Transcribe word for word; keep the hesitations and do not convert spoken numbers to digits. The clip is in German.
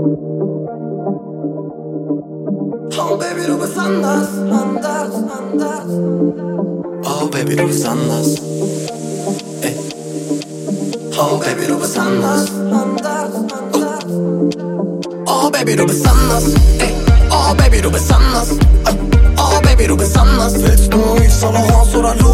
Oh Baby, du bist anders, anders, anders. Oh Baby, du bist anders. Ey. Oh Baby, du bist anders, anders, anders. Oh Baby, du bist anders. Ey. Oh Baby, du bist anders. Oh Baby, du bist anders. Willst du Yves Saint Laurent oder Louis